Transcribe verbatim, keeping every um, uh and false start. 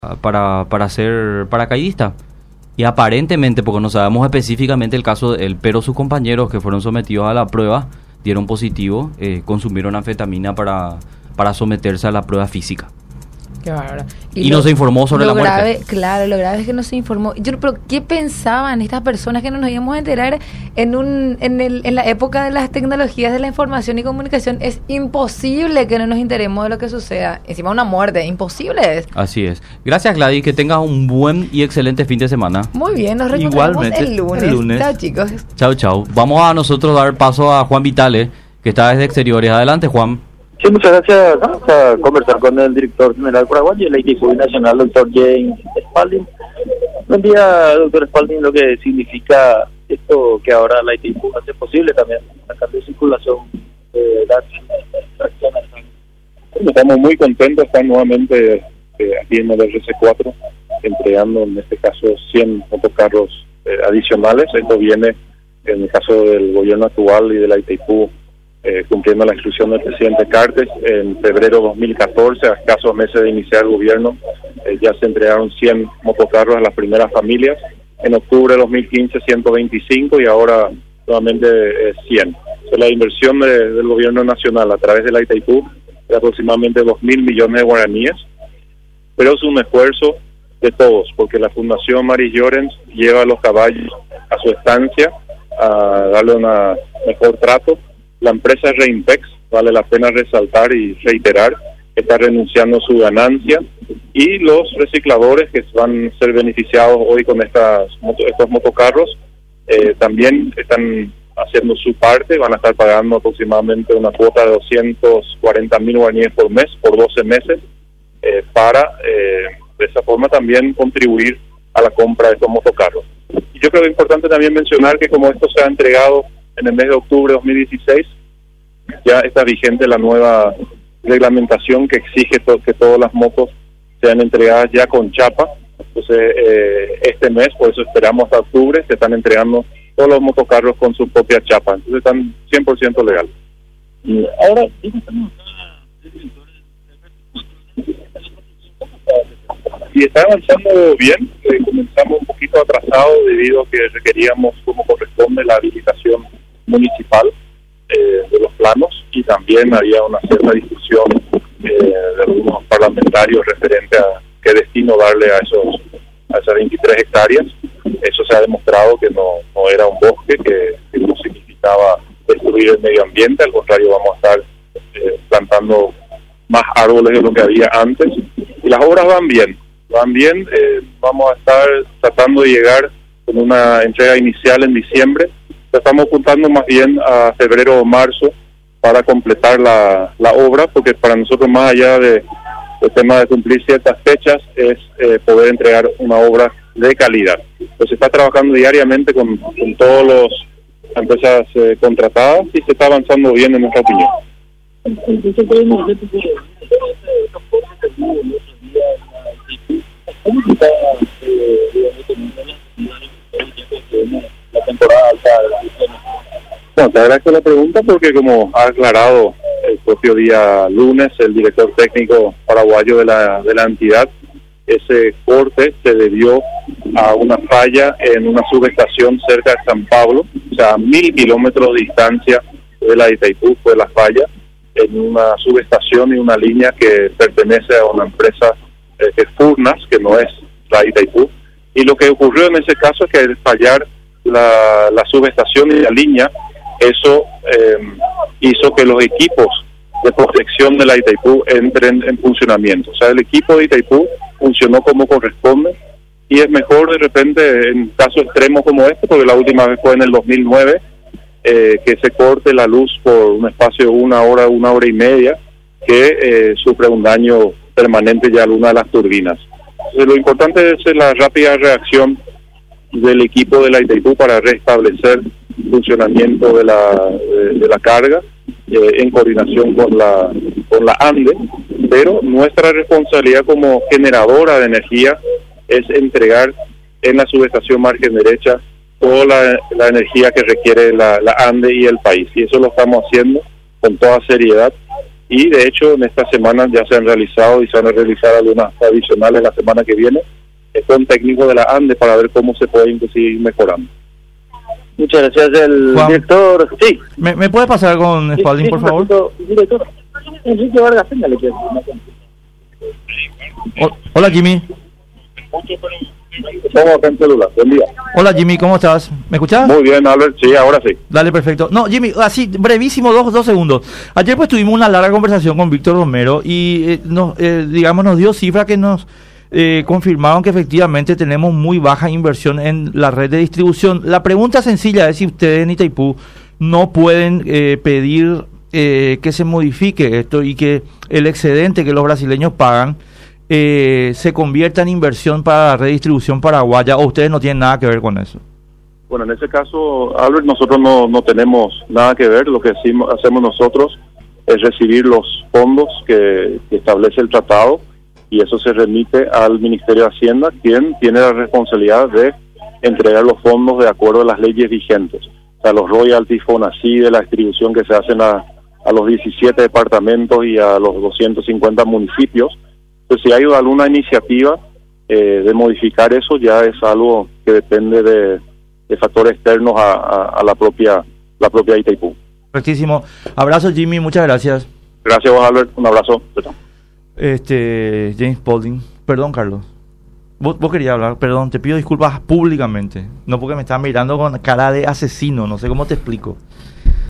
para, para ser paracaidista. Y aparentemente, porque no sabemos específicamente el caso de él, pero sus compañeros que fueron sometidos a la prueba dieron positivo, eh, consumieron anfetamina para, para someterse a la prueba física. Qué bárbaro. Y, y lo, no se informó sobre lo la muerte. Grave, claro, lo grave es que no se informó. Yo, pero ¿qué pensaban estas personas que no nos íbamos a enterar en un en, el, en la época de las tecnologías de la información y comunicación? Es imposible que no nos enteremos de lo que suceda. Encima una muerte, imposible es. Así es. Gracias, Gladys, que tengas un buen y excelente fin de semana. Muy bien, nos reencontramos el lunes. el lunes. Chao, chicos. Chao, chao. Vamos a nosotros dar paso a Juan Vitale, que está desde Exteriores. Adelante, Juan. Sí, muchas gracias. Vamos a conversar con el director general paraguayo del I T I P Nacional, doctor James Spalding. Buen día, doctor Spalding. Lo que significa esto que ahora la I T I P hace posible también sacar de circulación eh, datos. Estamos muy contentos de estar nuevamente eh, aquí en el R C cuatro, entregando en este caso cien motocarros eh, adicionales. Esto viene en el caso del gobierno actual y de la I T I P, Eh, cumpliendo la instrucción del presidente Cartes. En febrero de dos mil catorce, a escasos meses de iniciar el gobierno, eh, ya se entregaron cien motocarros a las primeras familias. En octubre de dos mil quince, ciento veinticinco y ahora nuevamente eh, cien. Entonces, la inversión de, del gobierno nacional a través de la I T I P de aproximadamente dos mil millones de guaraníes, pero es un esfuerzo de todos, porque la Fundación Maris Llorens lleva a los caballos a su estancia a darle un mejor trato. La empresa Reinpex, vale la pena resaltar y reiterar, está renunciando a su ganancia, y los recicladores que van a ser beneficiados hoy con estas moto, estos motocarros eh, también están haciendo su parte. Van a estar pagando aproximadamente una cuota de doscientos cuarenta mil guaraníes por mes, por doce meses, eh, para eh, de esa forma también contribuir a la compra de estos motocarros. Y yo creo que es importante también mencionar que como esto se ha entregado en el mes de octubre de dos mil dieciséis, ya está vigente la nueva reglamentación que exige to- que todas las motos sean entregadas ya con chapa. Entonces, eh, este mes, por eso esperamos hasta octubre, se están entregando todos los motocarros con su propia chapa. Entonces, están cien por ciento legal. Y ahora, y está avanzando bien. Eh, comenzamos un poquito atrasado debido a que requeríamos, como corresponde, la habilitación municipal eh, de los planos, y también había una cierta discusión eh, de algunos parlamentarios referente a qué destino darle a esos a esas veintitrés hectáreas. Eso se ha demostrado que no, no era un bosque, que, que no significaba destruir el medio ambiente. Al contrario, vamos a estar eh, plantando más árboles de lo que había antes, y las obras van bien, van bien. Eh, vamos a estar tratando de llegar con una entrega inicial en diciembre. Estamos apuntando más bien a febrero o marzo para completar la, la obra, porque para nosotros, más allá de el tema de cumplir ciertas fechas, es eh, poder entregar una obra de calidad. Entonces se está trabajando diariamente con, con todas las empresas eh, contratadas, y se está avanzando bien en nuestra opinión. la temporada alta de la... Bueno, te agradezco la pregunta, porque como ha aclarado el propio día lunes el director técnico paraguayo de la de la entidad, ese corte se debió a una falla en una subestación cerca de San Pablo, o sea, a mil kilómetros de distancia de la Itaipú fue la falla, en una subestación y una línea que pertenece a una empresa eh, que es Furnas, que no es la Itaipú. Y lo que ocurrió en ese caso es que al fallar la, la subestación y la línea, eso eh, hizo que los equipos de protección de la Itaipú entren en funcionamiento. O sea, el equipo de Itaipú funcionó como corresponde, y es mejor de repente en casos extremos como este, porque la última vez fue en el dos mil nueve, eh, que se corte la luz por un espacio de una hora, una hora y media, que eh, sufre un daño permanente ya a una de las turbinas. Entonces, lo importante es la rápida reacción del equipo de la Itaipú para restablecer el funcionamiento de la de, de la carga, eh, en coordinación con la con la ANDE, pero nuestra responsabilidad como generadora de energía es entregar en la subestación margen derecha toda la, la energía que requiere la, la ANDE y el país, y eso lo estamos haciendo con toda seriedad, y de hecho en esta semana ya se han realizado y se van a realizar algunas adicionales la semana que viene eh, con técnicos de la ANDE para ver cómo se puede seguir mejorando. Muchas gracias, el Juan, director. Sí. ¿Me, ¿Me puede pasar con Spalding, Sí, por sí, favor? director, director. Enrique Vargas, téngale que- O- hola, Jimmy. Estamos acá en celular. Buen día. Hola, Jimmy, ¿cómo estás? ¿Me escuchás? Muy bien, Albert. Sí, ahora sí. Dale, perfecto. No, Jimmy, así, brevísimo, dos, dos segundos. Ayer pues tuvimos una larga conversación con Víctor Romero y, eh, nos, eh, digamos, nos dio cifras que nos eh, confirmaron que efectivamente tenemos muy baja inversión en la red de distribución. La pregunta sencilla es si ustedes en Itaipú no pueden eh, pedir eh, que se modifique esto y que el excedente que los brasileños pagan eh, se convierta en inversión para la red de distribución paraguaya, o ustedes no tienen nada que ver con eso. Bueno, en ese caso, Albert, nosotros no, no tenemos nada que ver. Lo que sí hacemos nosotros es recibir los fondos que, que establece el tratado, y eso se remite al Ministerio de Hacienda, quien tiene la responsabilidad de entregar los fondos de acuerdo a las leyes vigentes. O sea, los royalties, FONACI, de la distribución que se hacen a, a los diecisiete departamentos y a los doscientos cincuenta municipios. Entonces, si hay alguna iniciativa eh, de modificar eso, ya es algo que depende de, de factores externos a, a, a la propia la propia Itaipú. Correctísimo. Abrazo, Jimmy, muchas gracias. Gracias, vos, Albert. Un abrazo. Chao. Este, James Spalding. Perdón, Carlos. Vos, vos querías hablar, perdón, te pido disculpas públicamente. No porque me estás mirando con cara de asesino, no sé cómo te explico.